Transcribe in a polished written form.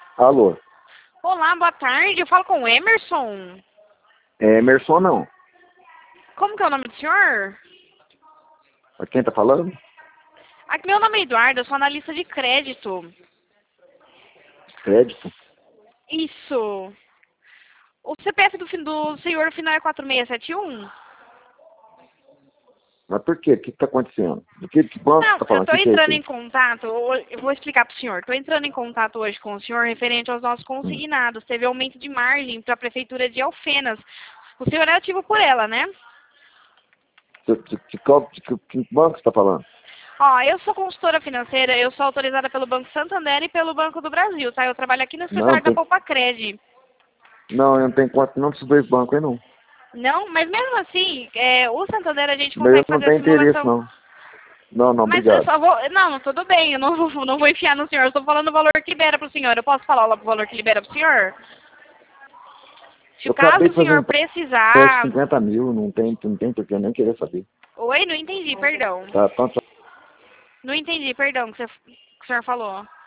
Alô? Olá, boa tarde. Eu falo com o Emerson. É Emerson não. Como que é o nome do senhor? Quem tá falando? Aqui, meu nome é Eduardo, eu sou analista de crédito. Crédito? Isso. O CPF do senhor final é 4671? Mas por quê? O que tá acontecendo? Do que banco você Não, tá eu falando? O estou que é isso entrando aí? em contato, eu vou explicar para o senhor. Estou entrando em contato hoje com o senhor referente aos nossos Hum. consignados. Teve aumento de margem para a prefeitura de Alfenas. O senhor é ativo por ela, né? Que banco você tá falando? Ó, eu sou consultora financeira, eu sou autorizada pelo Banco Santander e pelo Banco do Brasil, tá? Eu trabalho aqui no Não, escritório da Poupa-Cred. não, eu não tenho conta não desses dois bancos aí não. Não, mas mesmo assim, o Santander a gente Mas eu consegue não fazer a tenho interesse simulação. não. Não, não, Mas eu obrigado. só vou. Não, tudo bem, eu não vou enfiar no senhor. Eu estou falando o valor que libera para o senhor. Eu posso falar o valor que libera para o senhor? Se Eu o caso acabei o de fazer um senhor empréstimo de precisar. 50 mil, não tem porque eu nem queria saber. Oi, não entendi, perdão. Tá, então, Não entendi, perdão, que o senhor falou.